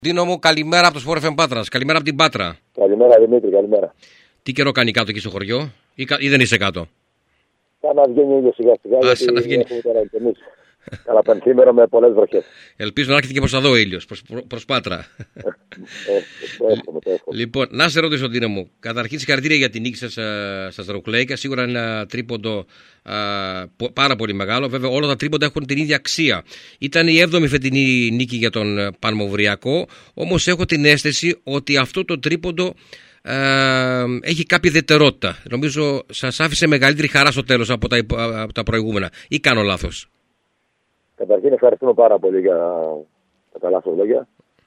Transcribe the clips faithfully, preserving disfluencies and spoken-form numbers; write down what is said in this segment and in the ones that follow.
Δίνω μου καλημέρα από το Sport εφ εμ Πάτρας. Καλημέρα από την Πάτρα. Καλημέρα Δημήτρη, καλημέρα. Τι καιρό κάνει κάτω εκεί στο χωριό, ή, ή δεν είσαι κάτω? Σαν να βγαίνει ήλιο σιγά σιγά. Α, γιατί σαν να βγαίνει. έχουμε τώρα εμείς καλά πενθήμερο με πολλές βροχές. Ελπίζω να έρχεται και προς εδώ ο ήλιος, προς, προς Πάτρα. ε, το εύχομαι, το εύχομαι. Λοιπόν, να σε ρωτήσω, Ντίνο μου. Καταρχήν, συγχαρητήρια για την νίκη σας στα Σταυροκλέικα. Σίγουρα είναι ένα τρίποντο α, πάρα πολύ μεγάλο. Βέβαια, όλα τα τρίποντα έχουν την ίδια αξία. Ήταν η έβδομη φετινή νίκη για τον Πανμοβριακό. Όμως έχω την αίσθηση ότι αυτό το τρίποντο Ε, έχει κάποια ιδιαιτερότητα. Νομίζω σας άφησε μεγαλύτερη χαρά στο τέλος από τα, από τα προηγούμενα. Ή κάνω λάθος? Καταρχήν ευχαριστούμε πάρα πολύ για τα καλά σας λόγια.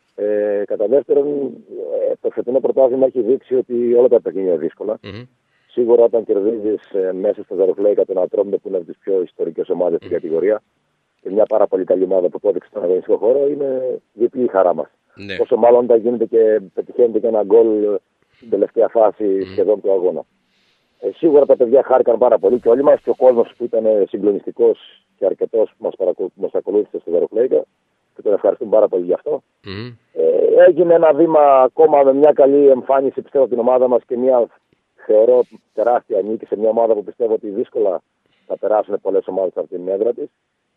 Ε, κατά δεύτερον, ε, το φετινό πρωτάθλημα έχει δείξει ότι όλα τα παιχνίδια είναι δύσκολα. Mm-hmm. Σίγουρα όταν κερδίζεις ε, μέσα στα Σταυροκλέικα τον Ατρόμητο, που είναι από τις πιο ιστορικές ομάδες στην κατηγορία, και μια πάρα πολύ καλή ομάδα που απόδειξε στον αγωνιστικό χώρο, είναι διπλή η χαρά μας. Ναι. Όσο μάλλον όταν γίνεται και πετυχαίνεται και ένα γκολ στην τελευταία φάση mm. σχεδόν του αγώνα. Ε, σίγουρα τα παιδιά χάρηκαν πάρα πολύ και όλοι μας, και ο κόσμος που ήταν συγκλονιστικός και αρκετός που μας, παρακολου... μας ακολούθησε στο Σταυροκλέικα, και τον ευχαριστούμε πάρα πολύ γι' αυτό. Mm. Ε, έγινε ένα βήμα ακόμα με μια καλή εμφάνιση, πιστεύω, από την ομάδα μας και μια, θεωρώ, τεράστια νίκη σε μια ομάδα που πιστεύω ότι δύσκολα θα περάσουν πολλές ομάδες από την έδρα της.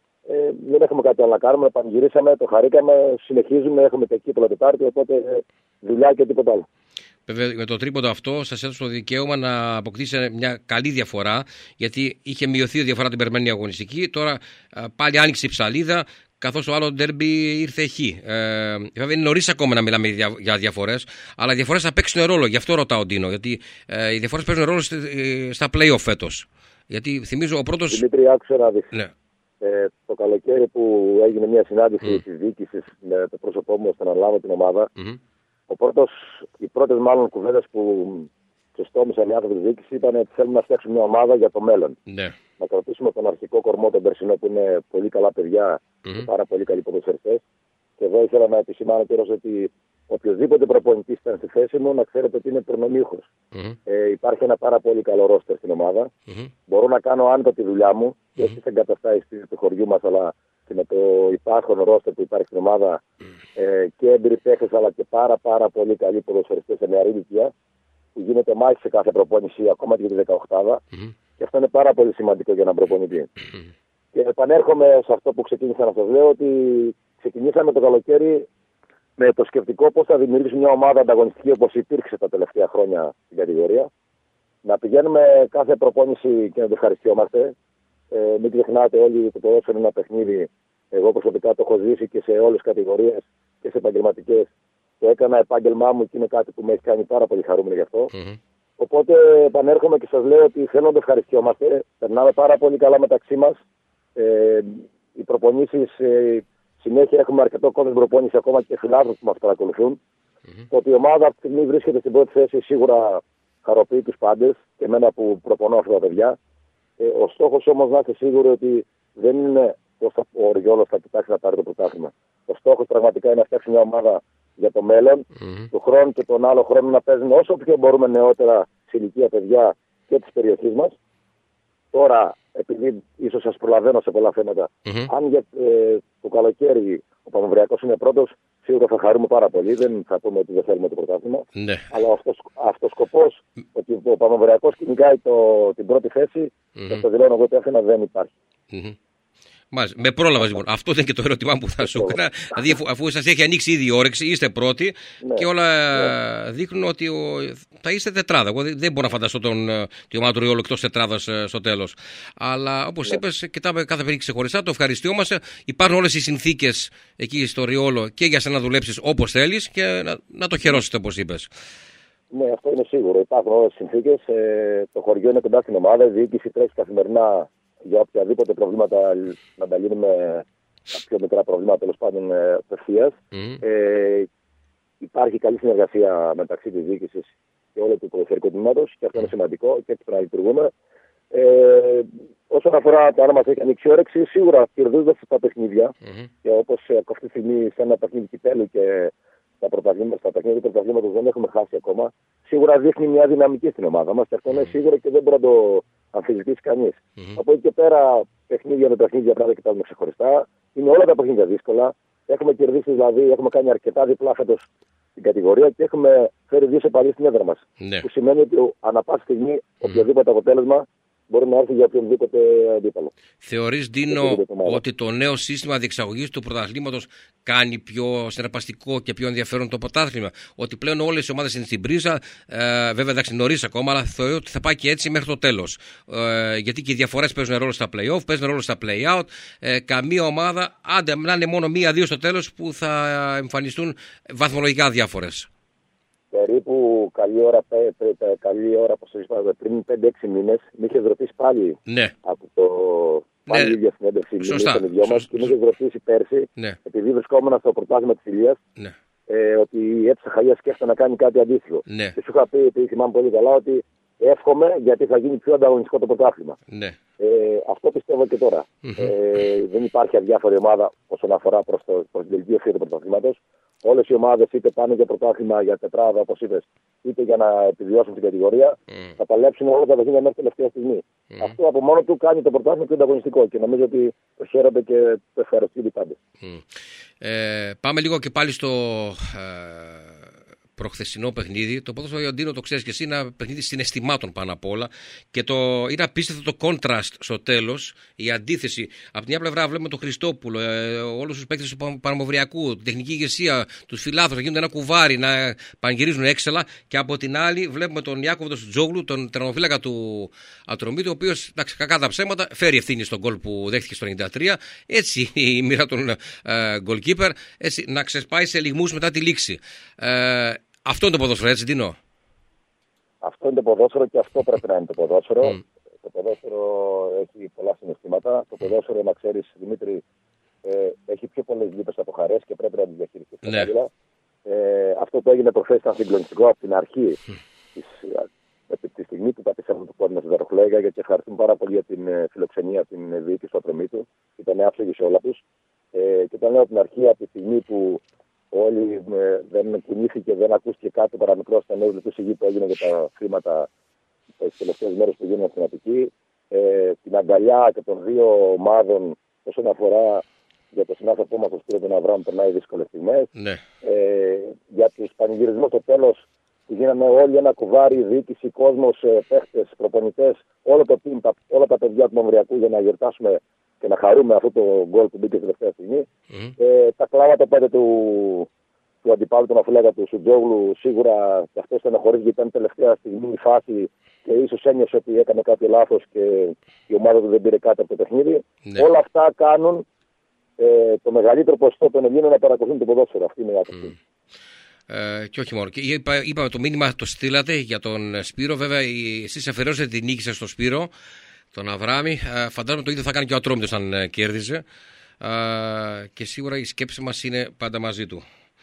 Ε, δεν έχουμε κάτι άλλο να κάνουμε, πανηγυρίσαμε, το χαρήκαμε, συνεχίζουμε, έχουμε και κύπελλο Τετάρτη, οπότε ε, δουλειά και τίποτα άλλο. Βέβαια, με το τρίποντο αυτό σας έδωσε το δικαίωμα να αποκτήσετε μια καλή διαφορά, γιατί είχε μειωθεί η διαφορά την περμένη αγωνιστική. Τώρα πάλι άνοιξε η ψαλίδα, καθώς το άλλο ντέρμπι ήρθε εκεί. Ε, βέβαια, είναι νωρίς ακόμα να μιλάμε για διαφορές, αλλά οι διαφορές θα παίξουν ρόλο. Γι' αυτό ρωτάω, Ντίνο, γιατί ε, οι διαφορές παίζουν ρόλο στα play-off φέτος. Γιατί θυμίζω ο πρώτος. Δημήτρη, άκουσα να δεις. Ναι. Ε, το καλοκαίρι που έγινε μια συνάντηση mm. της διοίκησης με το πρόσωπό μου ώστε να λάβω την ομάδα. Mm-hmm. Ο πρώτος, οι πρώτες μάλλον κουβέντες που ξεστόμησαν οι άνθρωποι της διοίκησης ήταν ότι θέλουμε να φτιάξουμε μια ομάδα για το μέλλον. Ναι. Να κρατήσουμε τον αρχικό κορμό τον περσινό που είναι πολύ καλά παιδιά mm-hmm. και πάρα πολύ καλοί ποδοσφαιριστές. Και εδώ ήθελα να επισημάνω καιρός ότι οποιοδήποτε προπονητής ήταν στη θέση μου να ξέρετε ότι είναι προνομίουχος. Mm-hmm. Ε, υπάρχει ένα πάρα πολύ καλό ρόστερ στην ομάδα. Mm-hmm. Μπορώ να κάνω άνετα τη δουλειά μου mm-hmm. και όχι στις εγκαταστάσεις του χωριού μας, αλλά και με το υπάρχον ρόστερ που υπάρχει στην ομάδα ε, και έμπειροι παίχτες, αλλά και πάρα πάρα πολύ καλοί ποδοσφαιριστές σε νεαρή ηλικία, που γίνεται μάχη σε κάθε προπόνηση, ακόμα και για τη δεκαοκτάδα. Mm-hmm. Και αυτό είναι πάρα πολύ σημαντικό για έναν προπονητή. Mm-hmm. Και επανέρχομαι σε αυτό που ξεκίνησα να σας λέω, ότι ξεκινήσαμε το καλοκαίρι με το σκεπτικό πώς θα δημιουργήσουμε μια ομάδα ανταγωνιστική όπως υπήρξε τα τελευταία χρόνια στην κατηγορία. Να πηγαίνουμε κάθε προπόνηση και να το ευχαριστιόμαστε. Ε, μην ξεχνάτε όλοι το ποδόσφαιρο είναι ένα παιχνίδι. Εγώ προσωπικά το έχω ζήσει και σε όλες τις κατηγορίες και σε επαγγελματικές. Το έκανα επάγγελμά μου και είναι κάτι που με έχει κάνει πάρα πολύ χαρούμενο γι' αυτό. Mm-hmm. Οπότε επανέρχομαι και σας λέω ότι θέλω να το ευχαριστιόμαστε. Περνάμε πάρα πολύ καλά μεταξύ μας. Ε, οι προπονήσεις, ε, συνέχεια έχουμε αρκετό κόσμο προπόνηση, ακόμα και φιλάθλους που μας παρακολουθούν. Mm-hmm. Το ότι η ομάδα αυτή τη στιγμή βρίσκεται στην πρώτη θέση σίγουρα χαροποιεί τους πάντες και εμένα που προπονώ αυτά τα παιδιά. Ε, ο στόχος όμως να είστε σίγουροι ότι δεν είναι πως ο Οριόλος θα κοιτάξει να πάρει το πρωτάθλημα. Ο στόχος πραγματικά είναι να φτιάξει μια ομάδα για το μέλλον, mm-hmm. του χρόνου και τον άλλο χρόνο να παίζουν όσο πιο μπορούμε νεότερα σε ηλικία παιδιά και της περιοχής μας. Τώρα, επειδή ίσως σας προλαβαίνω σε πολλά θέματα, mm-hmm. αν για ε, το καλοκαίρι ο Πανμοβριακός είναι πρώτος, σίγουρα θα χαρούμε πάρα πολύ. Δεν θα πούμε ότι δεν θέλουμε το πρωτάθλημα. Ναι. Αλλά αυτός, αυτός σκοπός ότι ο Πανμοβριακός κυνηγάει το, την πρώτη θέση, mm-hmm. και το δηλώνω εγώ ότι δεν υπάρχει. Mm-hmm. Μάλιστα. Με πρόλαβα λοιπόν. Αυτό ήταν και το ερώτημά που θα σου έκανα. Δηλαδή, αφού, αφού σας έχει ανοίξει ήδη η όρεξη, είστε πρώτοι, ναι, και όλα ναι. δείχνουν ότι ο, θα είστε τετράδα. Εγώ δεν μπορώ να φανταστώ τον, τη ομάδα του Ριόλου εκτός τετράδας στο τέλος. Αλλά όπως ναι. είπες, κοιτάμε κάθε περίπτωση ξεχωριστά. Το ευχαριστιόμαστε. Υπάρχουν όλες οι συνθήκες εκεί στο Ριόλο και για σένα να δουλέψεις όπως θέλεις και να, να το χαιρόσετε όπως είπες. Ναι, αυτό είναι σίγουρο. Υπάρχουν όλες οι συνθήκες. Ε, το χωριό είναι κοντά στην ομάδα. Η διοίκηση τρέχει καθημερινά για οποιαδήποτε προβλήματα να τα λύνουμε, τα πιο μικρά προβλήματα τέλος πάντων απευθείας. Mm. Ε, υπάρχει καλή συνεργασία μεταξύ της διοίκησης και όλου του ποδοσφαιρικού τμήματος και αυτό είναι σημαντικό και έτσι πρέπει να λειτουργούμε. Ε, όσον αφορά το αν μας έχει ανοίξει όρεξη, σίγουρα κερδίζοντας τα παιχνίδια mm-hmm. και όπως αυτή τη στιγμή σε ένα παιχνίδι κυπέλλου και στα πρωταθλήματα, στα παιχνίδια του πρωταθλήματος δεν έχουμε χάσει ακόμα, σίγουρα δείχνει μια δυναμική στην ομάδα μας και αυτό είναι σίγουρο και δεν μπορεί να το αμφισβητήσει κανείς. Mm-hmm. Από εκεί και πέρα, παιχνίδια με παιχνίδια πρέπει να κοιτάζουμε ξεχωριστά. Είναι όλα τα παιχνίδια δύσκολα. Έχουμε κερδίσει, δηλαδή, έχουμε κάνει αρκετά διπλά φέτος στην κατηγορία και έχουμε φέρει δύο σεπαλίες στην έδρα μας. Ναι. Που σημαίνει ότι ανά πάση στιγμή οποιοδήποτε αποτέλεσμα μπορεί να έρθει για οποιονδήποτε αντίπαλο. Θεωρείς, Ντίνο, ότι το νέο σύστημα διεξαγωγής του πρωταθλήματος κάνει πιο συναρπαστικό και πιο ενδιαφέρον το πρωτάθλημα? Ότι πλέον όλες οι ομάδες είναι στην πρίζα, ε, βέβαια εντάξει νωρίς ακόμα, αλλά θεωρώ ότι θα πάει και έτσι μέχρι το τέλος. Ε, γιατί και οι διαφορές παίζουν ρόλο στα play-off, παίζουν ρόλο στα play-out. Ε, καμία ομάδα, άντε να είναι μόνο μία-δύο στο τέλος, που θα εμφανιστούν βαθμολογικά διάφορες. Περίπου καλή ώρα, καλή ώρα όπως είπα, πριν πέντε έξι μήνες με είχες ρωτήσει πάλι ναι. από το πάλι ναι. η ίδια συνέντευξη Σωστά. με δυο μας και με είχες ρωτήσει πέρσι, ναι. επειδή βρισκόμουν στο πρωτάθλημα της Ηλίας, ναι. ε, ότι η ΕΤΣ Αχαΐας σκέφτεται να κάνει κάτι αντίστοιχο. Ναι. Και σου είχα πει, επειδή θυμάμαι πολύ καλά, ότι εύχομαι γιατί θα γίνει πιο ανταγωνιστικό το πρωτάθλημα. Ναι. Ε, αυτό πιστεύω και τώρα. Mm-hmm. Ε, δεν υπάρχει αδιάφορη ομάδα όσον αφορά προς, το, προς την τελική ευθεία του πρωταθλήματος. Όλες οι ομάδες είτε πάνε για πρωτάθλημα, για τετράδα, όπως είπες, είτε για να επιβιώσουν την κατηγορία, mm. θα παλέψουν όλα τα παιχνίδια μέχρι τελευταία στιγμή. Mm. Αυτό από μόνο του κάνει το πρωτάθλημα πιο ανταγωνιστικό και νομίζω ότι το χαίρονται και το ευχαριστούν οι πάντες. Mm. Ε, πάμε λίγο και πάλι στο ε, προχθεσινό παιχνίδι. Το ποδόσφαιρο, Ντίνο, το ξέρεις και εσύ, είναι ένα παιχνίδι συναισθημάτων πάνω απ' όλα. Και το, είναι απίστευτο το contrast στο τέλος, η αντίθεση. Από την μια πλευρά βλέπουμε τον Χριστόπουλο, ε, όλους τους παίκτες του Παναμοβριακού, την τεχνική ηγεσία, τους φιλάθλους να γίνονται ένα κουβάρι, να πανηγυρίζουν έξελα. Και από την άλλη βλέπουμε τον Ιάκωβο τον Τζόγλου, τον τερματοφύλακα του Ατρομήτου, ο οποίος, εντάξει, κακά τα ψέματα, φέρει ευθύνη στον γκολ που δέχτηκε στο ενενήντα τρία. Έτσι η μοίρα των ε, goalkeeper, έτσι, να ξεσπάει σε λιγμούς μετά τη λήξη. Ε, Αυτό είναι το ποδόσφαιρο, έτσι, Ντίνο? Αυτό είναι το ποδόσφαιρο και αυτό πρέπει να είναι το ποδόσφαιρο. Mm. Το ποδόσφαιρο έχει πολλά συναισθήματα. Το ποδόσφαιρο, να ξέρεις, Δημήτρη, ε, έχει πιο πολλές λύπες από χαρές και πρέπει να τις διαχειριστείς. Ναι. Ε, αυτό που έγινε προχθές ήταν συγκλονιστικό από την αρχή. Mm. Της, από τη στιγμή που πατήσαμε το πόδι μας στην Δαροχλέγα, γιατί ευχαριστούμε πάρα πολύ για την ε, φιλοξενία, την διοίκηση του Ατρομήτου. Ήταν άψογη σε όλα τους. Ε, και ήταν λέω από την αρχή, από τη στιγμή που όλοι ε, δεν κινήθηκε, δεν ακούστηκε κάτι παρά μικρό στενός λεπτούς υγιή που έγινε για τα χρήματα τις τελευταίες μέρες που γίνανε στην Αττική. Ε, την αγκαλιά και των δύο ομάδων όσον αφορά για το συνάδελφό μας, τον Σπύρο τον Αβραάμ, περνάει δύσκολες στιγμές. Ναι. Ε, για τους πανηγυρισμούς στο τέλος που γίνανε όλοι ένα κουβάρι, διοίκηση, κόσμος, ε, παίχτες, προπονητές, όλο το team, τα, όλα τα παιδιά του Μαυριακού για να γιορτάσουμε και να χαρούμε αυτό το γκολ που μπήκε τελευταία στιγμή. Mm-hmm. Ε, τα κλάματα πέντε του, του αντιπάλου, τον αφιλέγα του Σουτζόγλου, σίγουρα και αυτό στεναχωρεί γιατί ήταν τελευταία στιγμή η φάση και ίσως ένιωσε ότι έκανε κάποιο λάθος και η ομάδα του δεν πήρε κάτι από το παιχνίδι. Mm-hmm. Όλα αυτά κάνουν ε, το μεγαλύτερο ποσοστό των Ελλήνων να παρακολουθούν το ποδόσφαιρο. Αυτή είναι η άποψη. Mm. Ε, και όχι μόνο. Και είπα, είπαμε το μήνυμα το στείλατε για τον Σπύρο. Βέβαια, εσείς αφιερώσατε την νίκη σας στον Σπύρο, τον Αβράμι. Ε, φαντάζομαι το ίδιο θα κάνει και ο Ατρόμητος αν ε, κέρδιζε. Ε, και σίγουρα η σκέψη μας είναι πάντα μαζί του.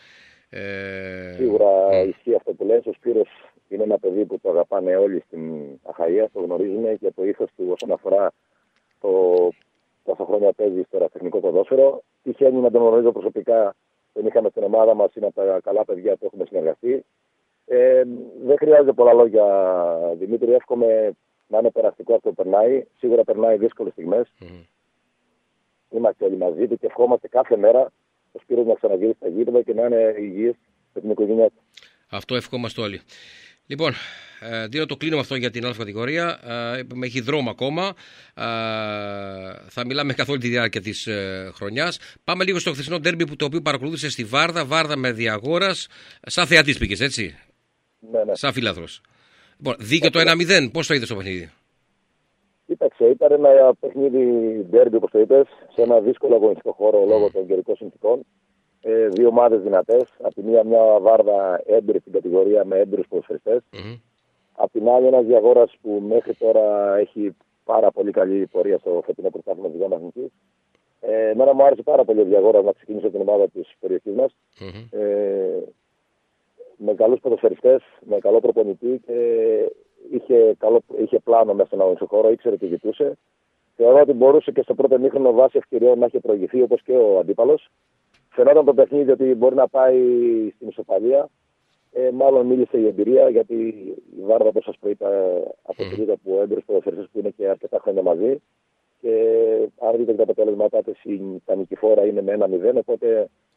Ε, σίγουρα ε, ισχύει αυτό που λες. Ο Σπύρος είναι ένα παιδί που το αγαπάνε όλοι στην Αχαΐα, το γνωρίζουμε και το ήθος του όσον αφορά το πόσα χρόνια παίζει στο τεχνικό ποδόσφαιρο. Τυχαίνει να τον γνωρίζω προσωπικά. Τον είχαμε στην ομάδα μας, είναι από τα καλά παιδιά που έχουμε συνεργαστεί. Ε, δεν χρειάζεται πολλά λόγια, Δημήτρη. Εύχομαι να είναι περαστικό αυτό που περνάει. Σίγουρα περνάει δύσκολες στιγμές. Mm. Είμαστε όλοι μαζί του και ευχόμαστε κάθε μέρα ο Σπύρος να ξαναγυρίσει στα γήπεδα και να είναι υγιής με την οικογένειά του. Αυτό ευχόμαστε όλοι. Λοιπόν, ε, δίνω το κλείνω αυτό για την άλλη κατηγορία. Ε, έχει δρόμο ακόμα. Ε, θα μιλάμε καθ' όλη τη διάρκεια της ε, χρονιάς. Πάμε λίγο στο χθεσινό ντέρμπι που το οποίο παρακολούθησε στη Βάρδα. Βάρδα με Διαγόρας. Σαν θεατής πήγες, έτσι. Ναι, ναι. Σαν φιλάθρος. Λοιπόν, δίκαιο το ένα μηδέν. Πώς το είδες το παιχνίδι? Κοίταξε, ήταν ένα παιχνίδι ντέρμπι, όπως το είπες, σε ένα δύσκολο αγωνιστικό χώρο λόγω των καιρικών συνθηκών. Ε, δύο ομάδες δυνατές. Απ' τη μία μια Βάρδα έμπειρη στην κατηγορία με έμπειρους ποδοσφαιριστές. Mm-hmm. Απ' την άλλη ένας Διαγόρας που μέχρι τώρα έχει πάρα πολύ καλή πορεία στο φετινό πρωτάθλημα της Γάμα Εθνικής. Ε, εμένα μου άρεσε πάρα πολύ ο Διαγόρας να ξεκινήσω την ομάδα της περιοχής μας. Mm-hmm. Ε, με καλούς ποδοσφαιριστές, με καλό προπονητή και είχε, καλό, είχε πλάνο μέσα στον αγωνιστικό χώρο, ήξερε τι ζητούσε. Θεωρώ ότι μπορούσε και στο πρώτο ημίχρονο βάσει ευκαιριών να έχει προηγηθεί όπως και ο αντίπαλος. Φαινόταν το παιχνίδι ότι μπορεί να πάει στην ισοπαλία. Ε, μάλλον μίλησε η εμπειρία, γιατί η Βάρδα, όπως σας προείπα, αποτελείται από έμπειρους ποδοσφαιριστές που είναι και αρκετά χρόνια μαζί. Και αν δείτε τα αποτελέσματά της, τα νικηφόρα είναι με ένα μηδέν. Οπότε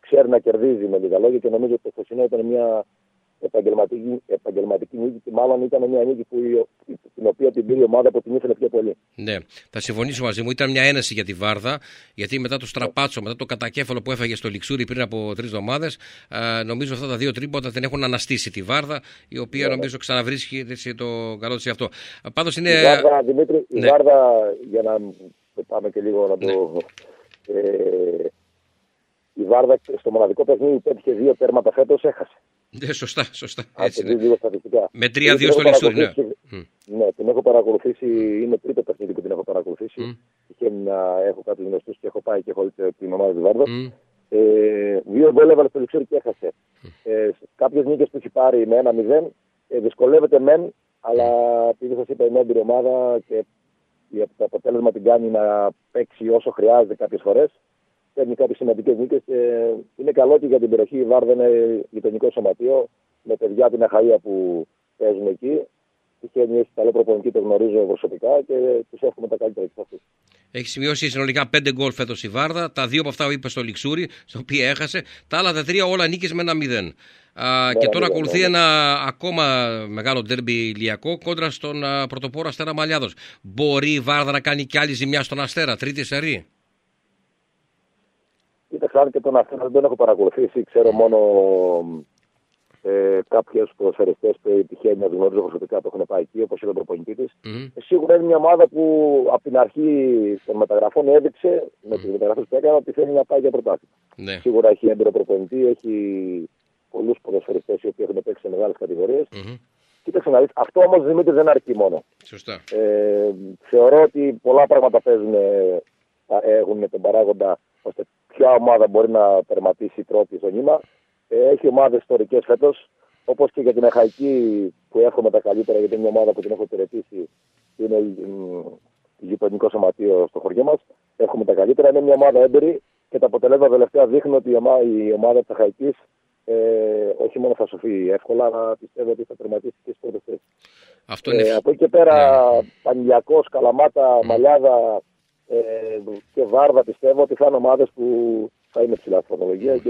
ξέρει να κερδίζει με λίγα λόγια και νομίζω ότι το χθεσινό ήταν μια επαγγελματική, επαγγελματική νίκη και μάλλον ήταν μια νίκη που, την οποία την πήρε η ομάδα που την ήθελε πιο πολύ. Ναι, θα συμφωνήσω μαζί μου. Ήταν μια ένεση για τη Βάρδα, γιατί μετά το στραπάτσο, μετά το κατακέφαλο που έφαγε στο Λιξούρι πριν από τρεις εβδομάδες, νομίζω αυτά τα δύο τρίποτα την έχουν αναστήσει τη Βάρδα, η οποία ναι, νομίζω ξαναβρίσκει έτσι, το καλό της αυτό. Πάντως είναι... Η Βάρδα, Δημήτρη, ναι. η Βάρδα, για να πάμε και λίγο να το... Ναι. Ε, η Βάρδα στο μοναδικό παιχνίδι πέτυχε δύο τέρματα φέτος, έχασε. Ναι, σωστά, σωστά. Έτσι, ναι. Με τρία δύο στο Λιξούρι, ναι. Ναι, την έχω παρακολουθήσει, είναι τρίτο παιχνίδι που την έχω παρακολουθήσει. Mm. Είχε να έχω κάποιους γνωστούς και έχω πάει και έχω δει την ομάδα της Βάρδας. Mm. Ε, δύο γκολ έβαλε στο Λιξούρι και έχασε. Mm. Ε, κάποιες νίκες που έχει πάρει με ένα μηδέν, ε, δυσκολεύεται μεν, αλλά επειδή σας είπα είναι έμπειρη ομάδα και το αποτέλεσμα την κάνει να παίξει όσο χρειάζεται κάποιες φορές. Παίρνει κάποιες σημαντικές νίκες και είναι καλό και για την περιοχή. Η Βάρδα είναι γειτονικό σωματείο με παιδιά την Αχαΐα που παίζουν εκεί. Τυχαίνει, έχει καλό προπονητή, το γνωρίζω προσωπικά και τους εύχομαι τα καλύτερα και αυτούς. Έχει σημειώσει συνολικά πέντε γκολ φέτος η Βάρδα. Τα δύο από αυτά είπε στο Λιξούρι, στο οποίο έχασε. Τα άλλα τα τρία όλα νίκες με ένα μηδέν. Α, και τώρα ακολουθεί ναι. ένα ακόμα μεγάλο ντέρμπι ηλιακό κόντρα στον α, πρωτοπόρο Αστέρα Μαλιάδος. Μπορεί η Βάρδα να κάνει κι άλλη ζημιά στον Αστέρα, τρίτη σερί? Κοίταξα, αν και τον Αστέρα δεν τον έχω παρακολουθήσει, ξέρω μόνο ε, κάποιους ποδοσφαιριστές που τυχαίνει να γνωρίζω προσωπικά που έχουν πάει εκεί, όπως είναι ο προπονητή της. Mm-hmm. Ε, σίγουρα είναι μια ομάδα που από την αρχή των μεταγραφών έδειξε mm-hmm. με τις μεταγραφές που έκανε ότι θέλει να πάει για πρωτάθλημα. Mm-hmm. Σίγουρα έχει έμπειρο προπονητή, έχει πολλούς ποδοσφαιριστές οι οποίοι έχουν παίξει σε μεγάλες κατηγορίες. Mm-hmm. Κοίταξε να δεις, αυτό όμως Δημήτρη δεν αρκεί μόνο. Σωστά. Ε, θεωρώ ότι πολλά πράγματα παίζουν, έχουν τον παράγοντα ώστε ποια ομάδα μπορεί να τερματίσει πρώτη στο νήμα. Ε, έχει ομάδες ιστορικές φέτος, όπως και για την Αχαϊκή που εύχομαι τα καλύτερα, γιατί είναι μια ομάδα που την έχω υπηρετήσει, είναι γειτονικό σωματείο στο χωριό μας. Έχουμε τα καλύτερα, είναι μια ομάδα έμπειρη και τα αποτελέσματα τελευταία δείχνουν ότι η ομάδα της Αχαϊκής ε, όχι μόνο θα σωθεί εύκολα, αλλά πιστεύω ότι θα τερματίσει και στις πρώτες θέσεις. Ε, από εκεί και πέρα, ναι. Πανηλιακός, Καλαμάτα, mm. Μαλιάδα ε, και Βάρδα πιστεύω ότι θα είναι ομάδες που θα είναι ψηλά στη βαθμολογία mm. και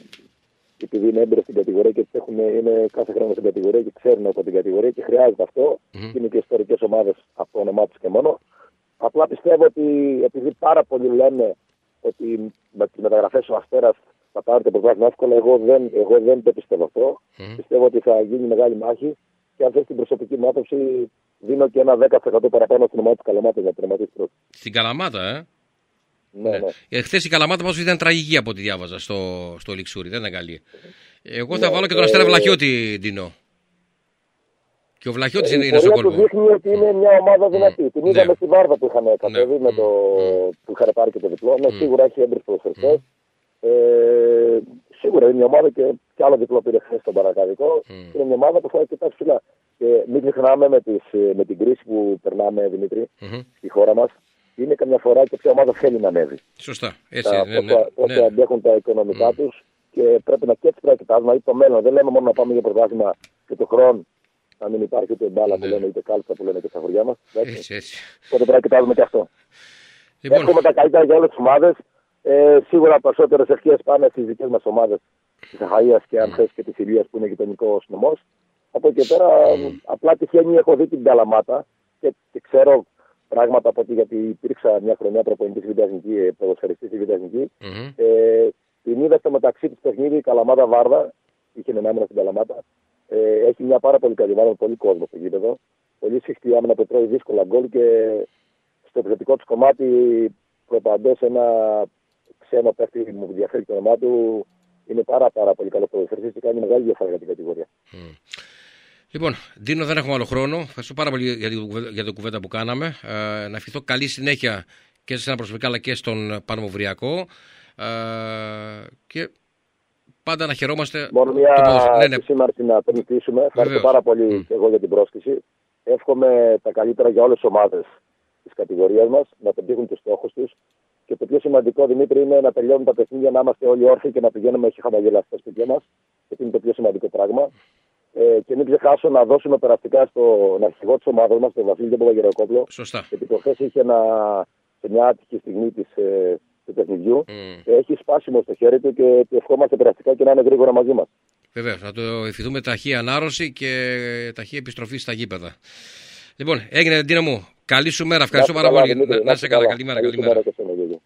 επειδή είναι έμπειρες στην κατηγορία και έχουν, είναι κάθε χρόνο στην κατηγορία και ξέρουν από την κατηγορία και χρειάζεται αυτό. Mm-hmm. Είναι και ιστορικές ομάδες από το όνομά τους και μόνο. Απλά πιστεύω ότι επειδή πάρα πολλοί λένε ότι με τις μεταγραφές ο Αστέρας θα πάρει το πρωτάθλημα εύκολα, εγώ δεν, εγώ δεν το πιστεύω αυτό. Mm-hmm. Πιστεύω ότι θα γίνει μεγάλη μάχη και αν θες την προσωπική μου άποψη, δίνω και ένα δέκα τοις εκατό παραπάνω στην ομάδα της Καλαμάτα για να τερματίσει πρώτη. Στην Καλαμάτα, ε? Ναι, ναι. Ναι. Χθες η Καλαμάτα μας ήταν τραγική από ό,τι διάβαζα στο, στο Λιξούρι, δεν ήταν καλή. Εγώ ναι, θα βάλω και τον Αστέρα ε... Βλαχιώτη, Ντίνο. Και ο Βλαχιώτης ε, είναι, είναι στο κόλπο. Η δείχνει ότι είναι μια ομάδα δυνατή. Mm. Την είδαμε ναι. στη Βάρδα που είχαν κατέβει, ναι. με το... mm. που είχαν πάρει και το διπλό. Mm. Ναι, σίγουρα έχει έμπειρους ποδοσφαιριστές. Mm. Ε, σίγουρα είναι μια ομάδα και, και άλλο διπλό πήρε χθες στον Παρακαδικό. Mm. Είναι μια ομάδα που θα κοιτάξει ψηλά. Και μην ξεχνάμε με, με την κρίση που περνάμε, Δημήτρη, mm-hmm. στη χώρα μας. Είναι καμιά φορά και ποια ομάδα θέλει να ανέβει. Σωστά. Έτσι, τα, ναι, ναι, πόσα, πόσα ναι. αντέχουν τα οικονομικά mm. τους και πρέπει να και έτσι πρέπει να κοιτάζουμε. Δηλαδή το μέλλον. Δεν λέμε μόνο να πάμε για πρωτάθλημα και το χρόνο να μην υπάρχει ούτε μπάλα ναι. που λένε, ούτε κάλτσα που λένε και στα χωριά μας. Έτσι, έτσι. Οπότε πρέπει να κοιτάζουμε και αυτό. Λοιπόν. Έχουμε τα καλύτερα για όλες τις ομάδες. Ε, σίγουρα περισσότερες ευχές πάνε στις δικές μας ομάδες της Αχαΐας και αν θες και της Ηλίας που είναι γειτονικός νομός. Από εκεί πέρα mm. απλά τυχαίνει έχω δει την Καλαμάτα και, και ξέρω πράγματα από ότι γιατί υπήρξα μια χρονιά προπονητής στη Β' Εθνική, ποδοσφαιριστής στη Β' Εθνική. Mm-hmm. Ε, την είδα στο μεταξύ της παιχνίδι η Καλαμάτα Βάρδα, είχε ένα άμυνα στην Καλαμάτα. Ε, έχει μια πάρα πολύ καλή βάρδα, πολύ κόσμο στο γήπεδο. Πολύ συχτή άμυνα που τρώει δύσκολα γκολ και στο επιθετικό του κομμάτι προπαντός ένα ξένο παίκτη μου διαφέρει το όνομά του. Είναι πάρα, πάρα πολύ καλό ποδοσφαιριστής και κάνει μεγάλη διαφορά για την κατηγορία. Mm. Λοιπόν, Ντίνο, δεν έχουμε άλλο χρόνο. Ευχαριστώ πάρα πολύ για την, για την κουβέντα που κάναμε. Ε, να ευχηθώ καλή συνέχεια και σε ένα προσωπικά αλλά και στον Πανεμβριακό. Ε, και πάντα να χαιρόμαστε. Μόνο μια ναι, ναι. σήμαρση να τον νικήσουμε. Ευχαριστώ πάρα πολύ mm. και εγώ για την πρόσκληση. Εύχομαι τα καλύτερα για όλες τις ομάδες της κατηγορίας μας να πετύχουν τους στόχους τους. Και το πιο σημαντικό, Δημήτρη, είναι να τελειώνουν τα παιχνίδια, να είμαστε όλοι όρθιοι και να πηγαίνουμε όχι χαμογελαστά στα σπίτια μας. Αυτό είναι το πιο σημαντικό πράγμα. Ε, και μην ξεχάσω να δώσουμε περαστικά στον αρχηγό της ομάδας μας, τον Βασίλη Παπαγεροκόπουλο. Σωστά. Γιατί προχθές είχε ένα, σε μια άτυχη στιγμή της, ε, του παιχνιδιού. Mm. Έχει σπάσιμο στο χέρι του και του ευχόμαστε περαστικά και να είναι γρήγορα μαζί μας. Βεβαίως, να το ευχηθούμε ταχύ ανάρρωση και ταχύ επιστροφή στα γήπεδα. Λοιπόν, έγινε Ντίνα μου. Καλή σου μέρα. Ευχαριστώ πάρα πολύ. Να είσαι καλά. Καλημέρα.